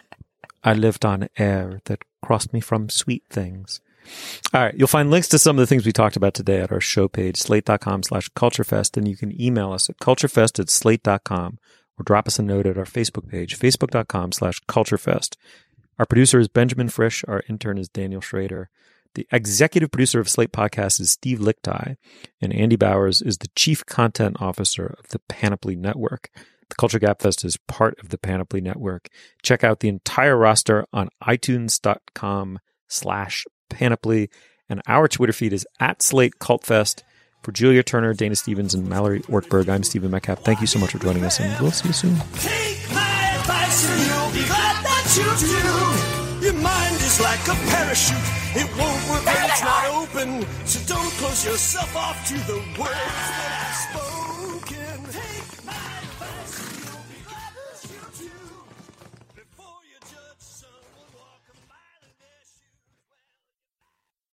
I lived on air that crossed me from sweet things. All right. You'll find links to some of the things we talked about today at our show page, slate.com/culturefest. And you can email us at culturefest@slate.com or drop us a note at our Facebook page, facebook.com/culturefest. Our producer is Benjamin Frisch. Our intern is Daniel Schrader. The executive producer of Slate Podcast is Steve Lickteig, and Andy Bowers is the chief content officer of the Panoply Network. The Culture Gabfest is part of the Panoply Network. Check out the entire roster on itunes.com/panoply. And our Twitter feed is @SlateCultFest. For Julia Turner, Dana Stevens, and Mallory Ortberg, I'm Stephen Metcalf. Thank you so much for joining us, and we'll see you soon. Take my advice and you'll be glad that you do. Your mind is like a parachute. It won't work when it's not open. So don't close yourself off to the words that I say.